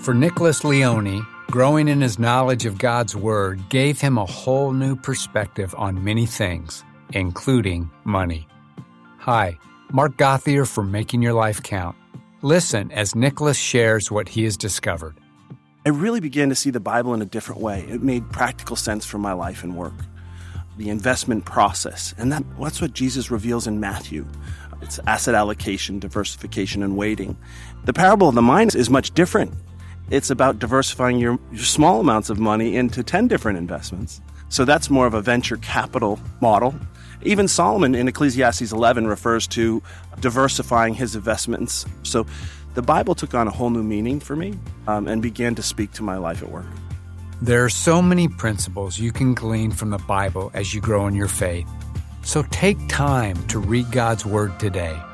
For Nicholas Leone, growing in his knowledge of God's Word gave him a whole new perspective on many things, including money. Hi, Mark Gauthier for Making Your Life Count. Listen as Nicholas shares what he has discovered. I really began to see the Bible in a different way. It made practical sense for my life and work. The investment process, and that's what Jesus reveals in Matthew. It's asset allocation, diversification, and waiting. The parable of the mine is much different. It's about diversifying your small amounts of money into 10 different investments. So that's more of a venture capital model. Even Solomon in Ecclesiastes 11 refers to diversifying his investments. So the Bible took on a whole new meaning for me and began to speak to my life at work. There are so many principles you can glean from the Bible as you grow in your faith. So take time to read God's Word today.